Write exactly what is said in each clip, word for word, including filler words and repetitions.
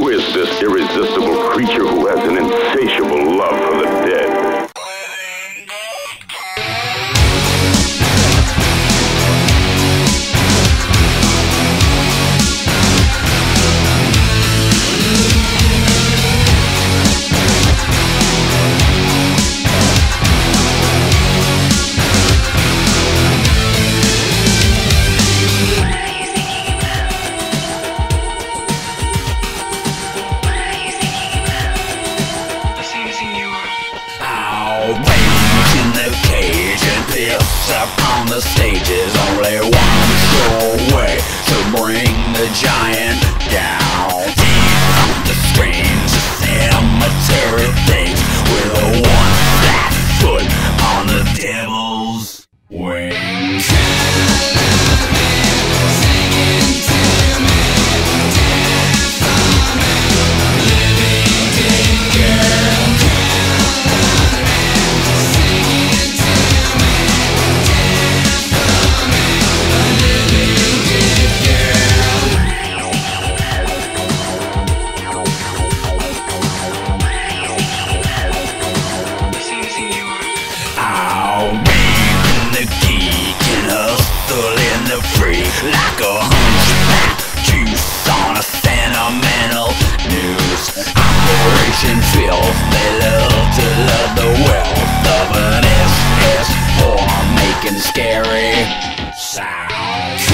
Who is this irresistible creature who has an insatiable love for the dead? Up on the stage is only one sure way to bring the giant down. Deep on the screens, cemetery things with a one flat foot on the devil's wings. Like a hunchback juice on a sentimental news operation filth. They love to love the wealth of an S S four making scary sounds.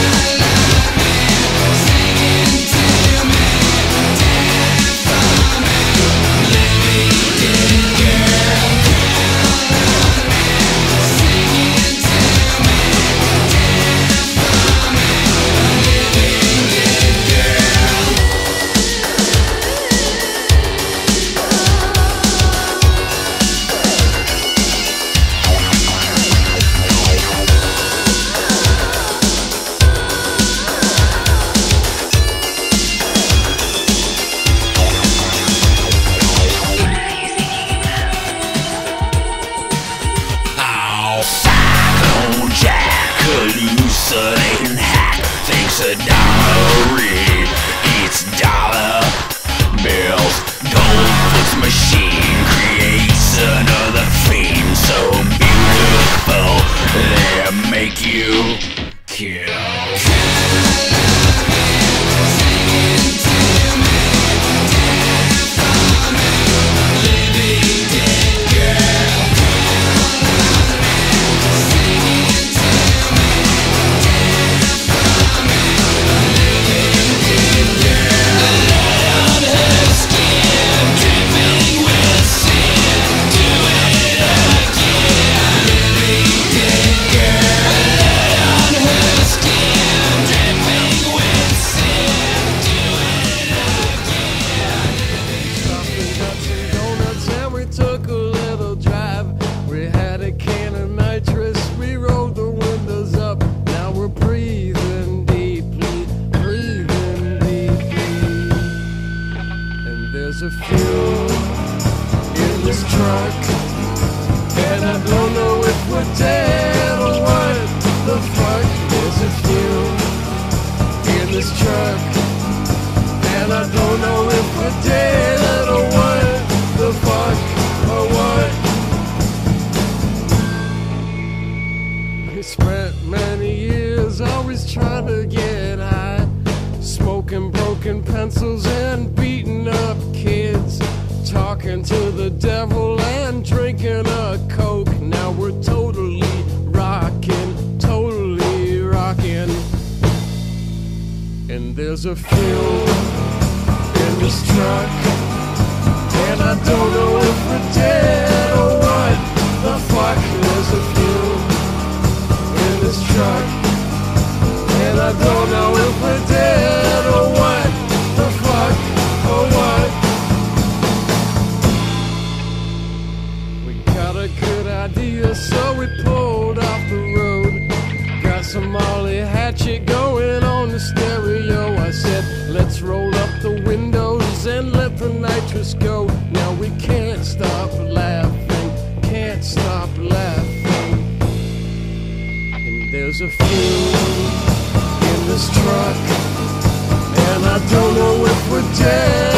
Hallucinating hack thinks a dollar read eats dollar bills. Goldfoot's machine creates another theme so beautiful they make you kill. There's a fuel in this truck, and I don't know if we're dead or what the fuck. There's a fuel in this truck, and I don't know if we're dead or what the fuck or what. We spent many years always trying to get high, smoking broken pencils and beating up kids, talking to the devil and drinking a Coke. Now we're totally rocking, totally rocking. And there's a fuel in this truck, and I don't know if we're dead or what the fuck. There's a fuel in this truck, and I don't know if we're dead or what the fuck or what. We got a good idea, so we pulled off the road. Got some Molly Hatchet going on the stereo. I said, let's roll up the windows and let the nitrous go. Now we can't stop laughing, can't stop laughing. And there's a fuel in this truck, and I don't know if we're dead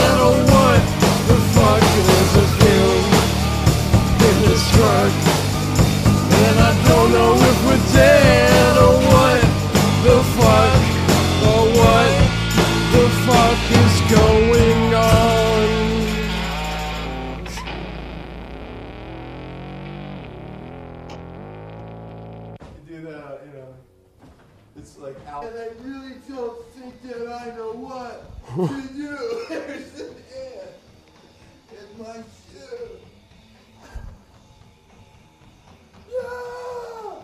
And I really don't think that I know what to do. There's an ant in my shoe. No!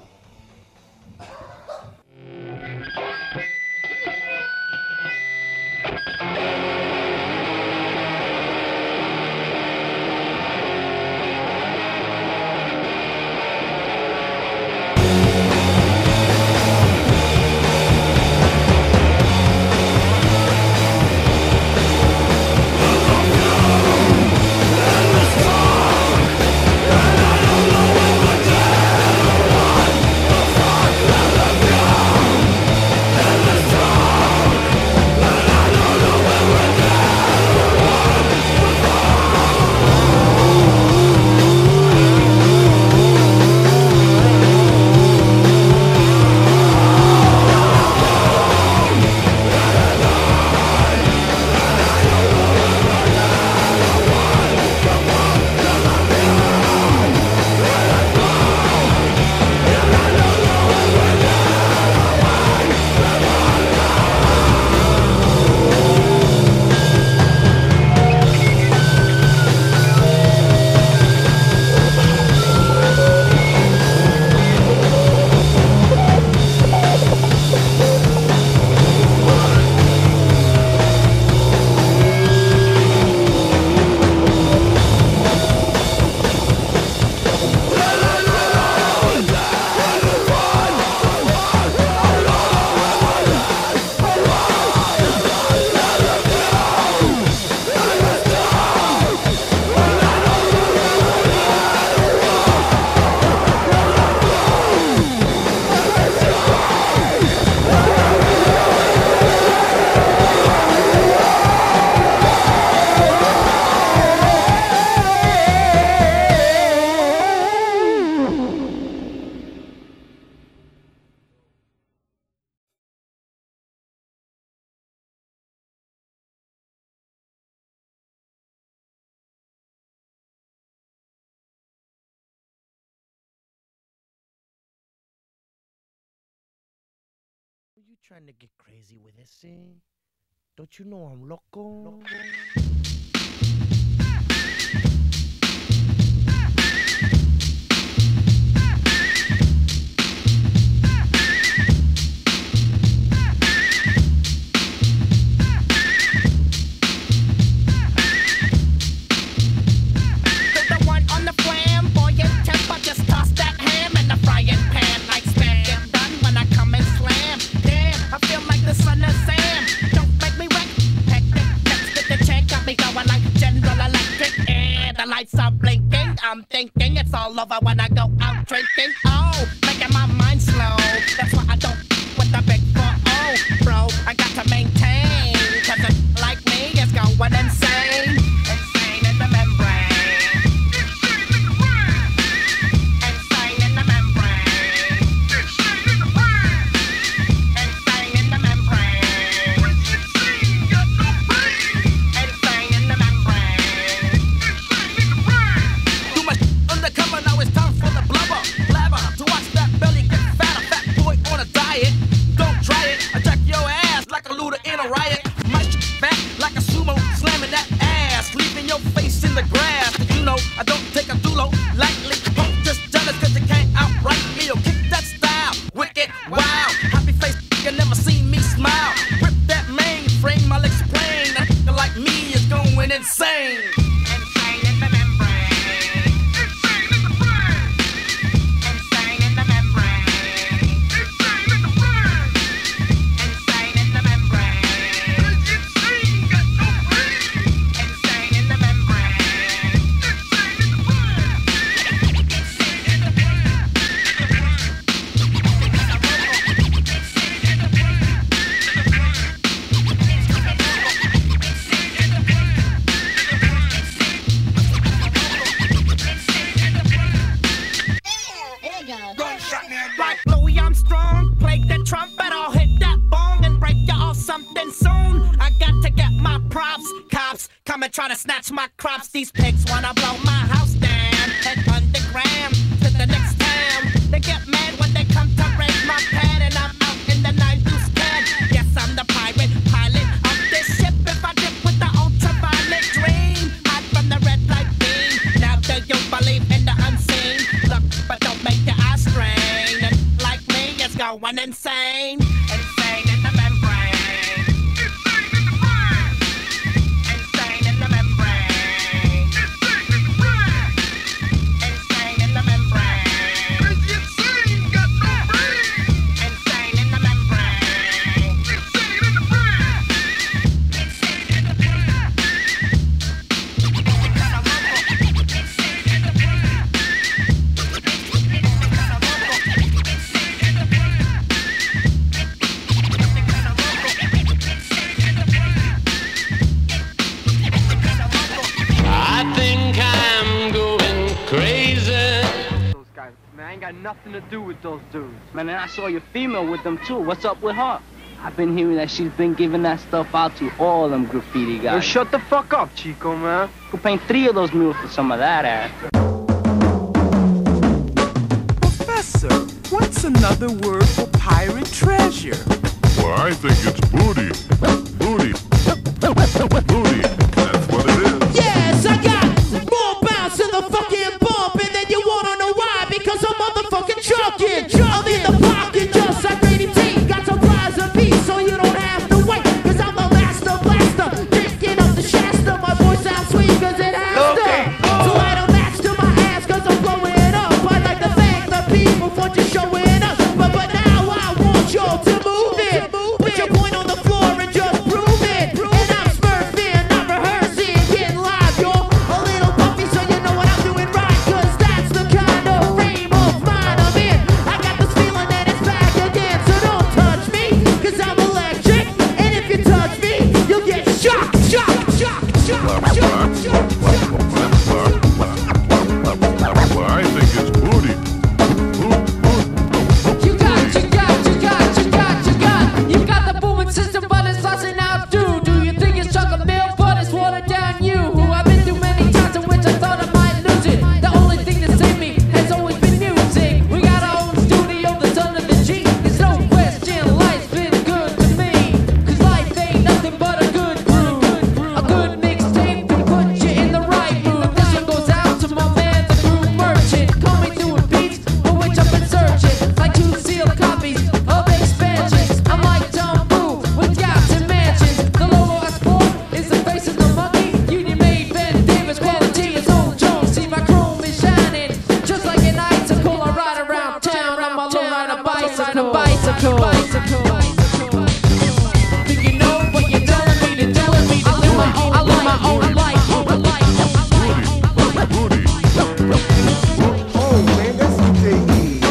Are you trying to get crazy with this thing? Don't you know I'm loco? loco? I'm thinking it's all over when I go out drinking. Oh, making my mind slow. That's why I don't with the big four oh, bro. I got to maintain, cause a like me is going insane. Insane in the membrane. Insane in the membrane. Insane in the membrane. Insane in the membrane. Insane in the membrane. Too much undercover, now it's time for the blubber. Blabber, to watch that belly get fat. A fat boy on a diet. Don't try it, I jack your ass like a looter in a riot. My shit fat like a sumo, slamming that ass, leaving your face in the grass. Did you know I don't take a dulo lightly? Punk just jealous cause you can't outright me. Yo, kick that style, wicked, wow. Happy face, you never seen me smile. Rip that mainframe, I'll explain. A nigga like me is going insane. Insane in the membrane. Insane in the brain. Insane in the membrane. Insane in the brain. Insane in the membrane. Insane, got no brain. Insane in the membrane. Insane in the brain. Insane in the brain. Like Louis Armstrong, play the trumpet, I'll hit that bong and break you off something soon. I got to get my props, cops come and try to snatch my crops. These pigs wanna blow my house down, head underground to the next town. They get mad when they come to raise my pad and I'm out in the nine deuce cab. insane. Insane in the membrane. Insane in the brain. Insane in the membrane. Insane in the brain. Insane in the membrane. Crazy insane, got no brain. Insane in the membrane. Insane in the brain. Insane in the brain. I ain't got nothing to do with those dudes. Man, and I saw your female with them too. What's up with her? I've been hearing that she's been giving that stuff out to all them graffiti guys. Yo, shut the fuck up, Chico, man. Could paint three of those mules for some of that ass. Professor, what's another word for pirate treasure? Well, I think it's booty. Booty. Booty. That's what it is. Yes, I got more bounce in the fucking bump, and then you wanna know why? Because I'm motherfucking drunken. I'm in the pocket just like Brady T. Got some fries and peace, so you don't have to wait. Cause I'm the master blaster, drinking up the Shasta. My voice sounds sweet cause it has okay. to. So I don't match to my ass cause I'm blowing up. I'd like to thank the people for just showing up. But, but now I want y'all to move it. Put your point on the floor and just prove it. And I'm smurfing, not rehearsing, getting live, y'all. A little puffy so you know what I'm doing right. Cause that's the kind of frame of mind I'm in. I got this feeling that it's back again. So don't touch me, cause I'm electric. And if you touch me, you'll get shocked, shocked, shocked, shocked, shocked, shocked, shocked. Well, I think it's booty. You got, you got, you got, you got, you got. You got the booming system, but it's tossing out too. Do you think it's chocolate milk, but it's watered down you? Who I've been through many times in which I thought I might lose it. The only thing that saved me has always been music. We got our own studio that's under the G. There's no question, life's been good to me. Cause life ain't nothing but a good groove. A good mixtape can put you in the right mood. This one goes out to my man, the groove merchant. Call me doing beats, for which I've been searching. Like two sealed copies of expansions. I'm like Tom Boo with yachts and mansions. The logo I sport is the face of the monkey. Union made Ben Davis quality is old Jones. See my chrome is shining, just like an icicle. I ride around town, I'm a low rider bicycle. Bicycle, bicycle. Think you know what you're telling me to telling me to live my own, I live my own life. Booty. Oh man, that's what they is.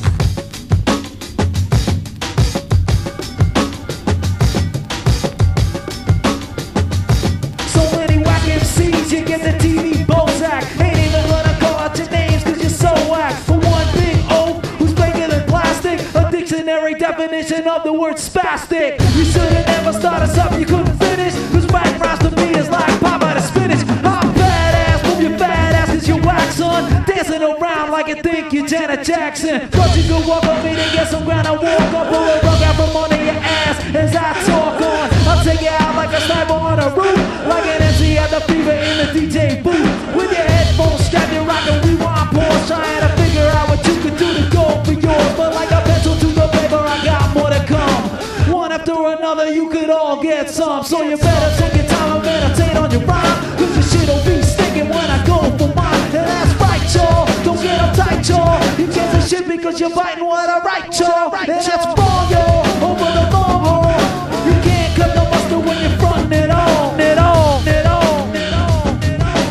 So many whack M Cs, you get the T V Bozak. Ain't even gonna call out your names cause you're so whack. For one big O who's bigger than plastic, a dictionary definition of the word spastic. You should've never started something you couldn't finish. Cause whack rhymes to me is like pop out of spinach. I'm badass, move your fat ass cause you're whack, son. Dancing around like you think you're Janet Jackson. But you could walk up me to get some ground and walk up, pull a rug out from under your ass as I talk on. I'll take you out like a sniper on a roof, like an M C at the fever in the D J booth. With your headphones strapped, you're rocking rewind pause, trying to figure out what you could do to go for yours. But like a pencil to the paper, I got more to come. One after another, you could all get some. So you better take your time and meditate on your rhyme, cause your shit'll be sticking when I go for mine. And that's right, y'all. Don't get uptight, y'all. You can't say shit because you're biting what I write, y'all. And that's wrong, y'all. Over the long haul. You can't cut the mustard when you're frontin' it all. It all, it all, it all, it all.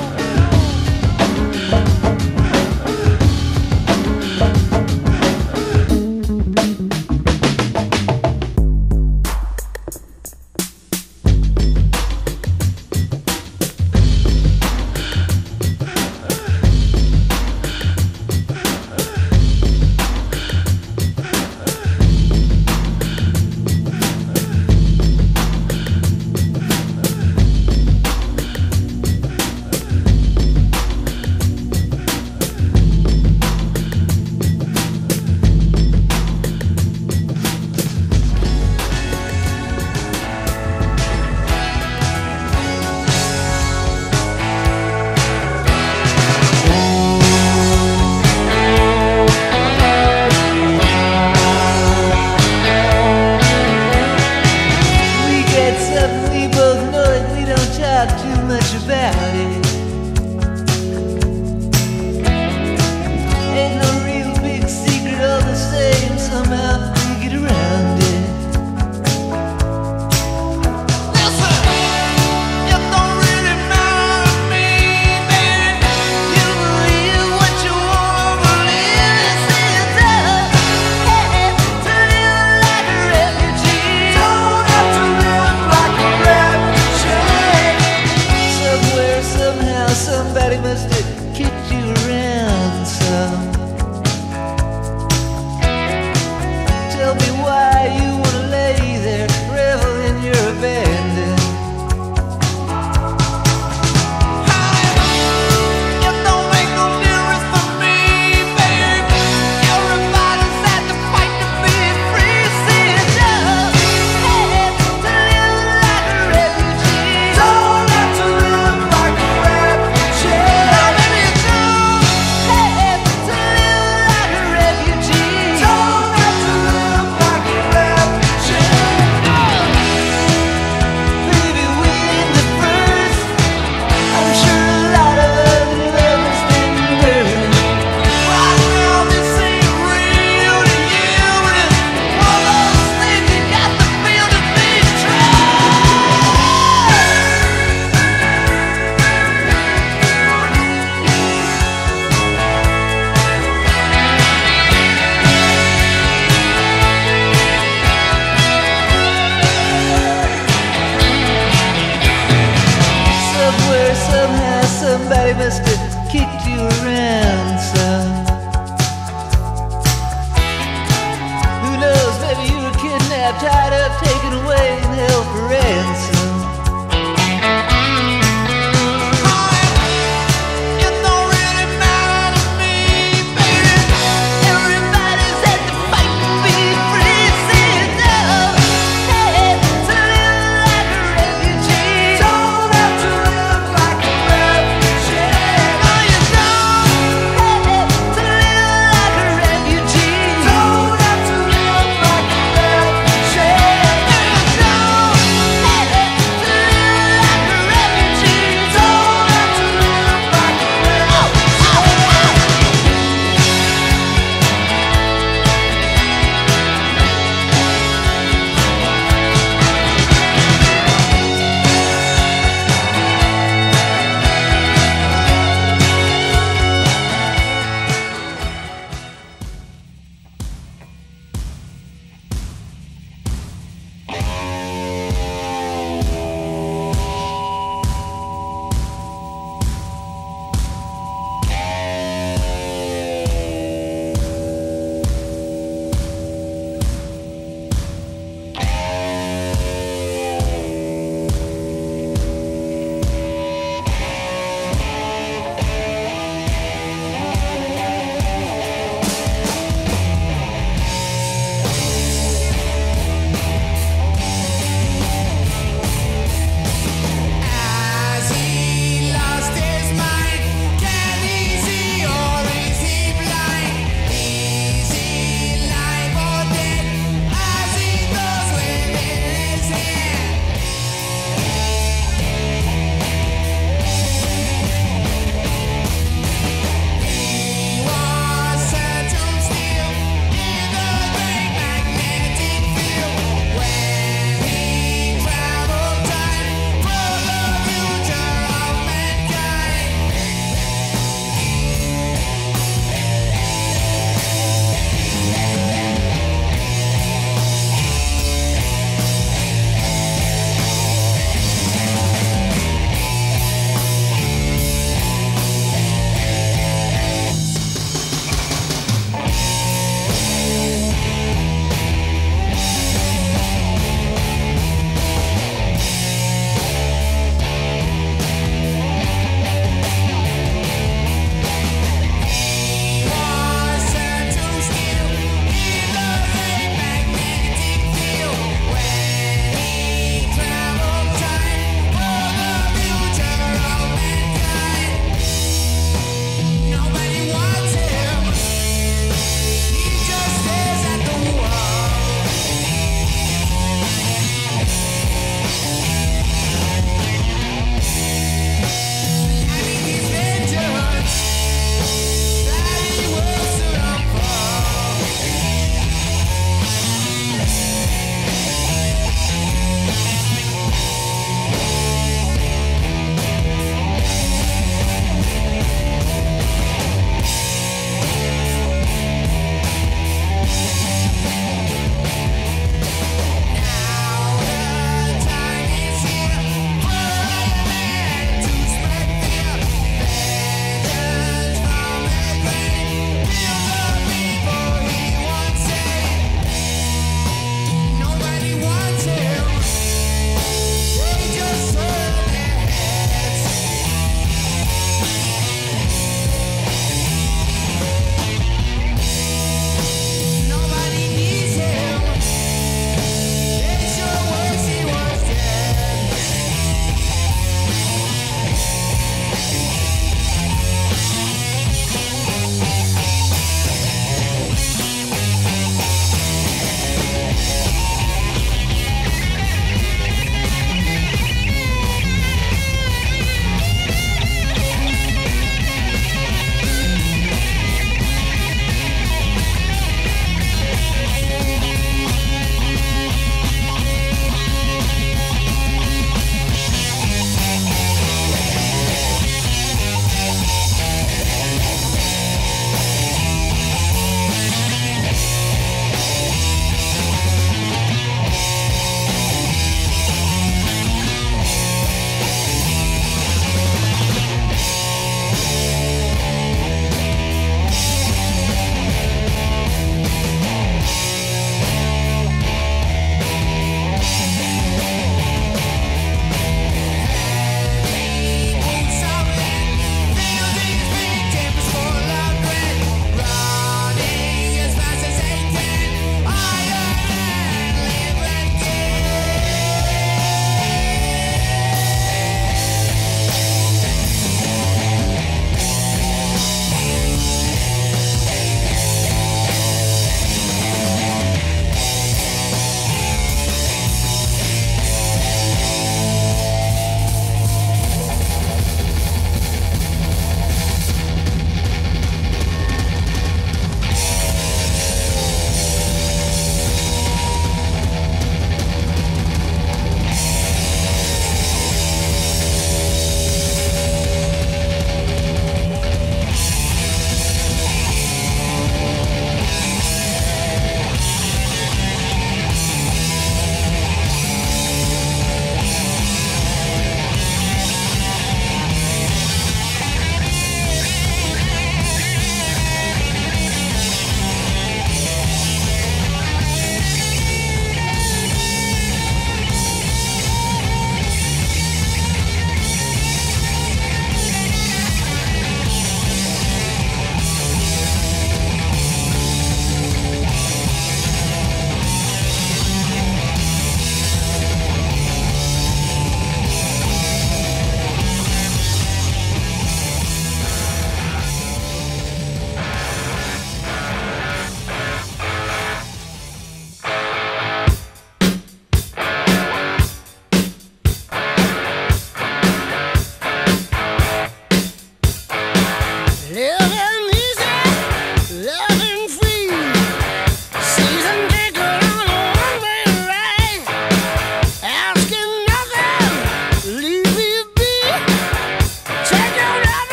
Suddenly both know that we don't talk too much about it. Ain't no real big secret, all the same, somehow we get around it. Somebody must have kicked you around some. Tell me why you wanna lay there, revel in your abandon. It don't make no difference for me, babe. Everybody's had to fight to be free. See, it's just had to live like a refugee. Don't have to live like a somebody must have kicked you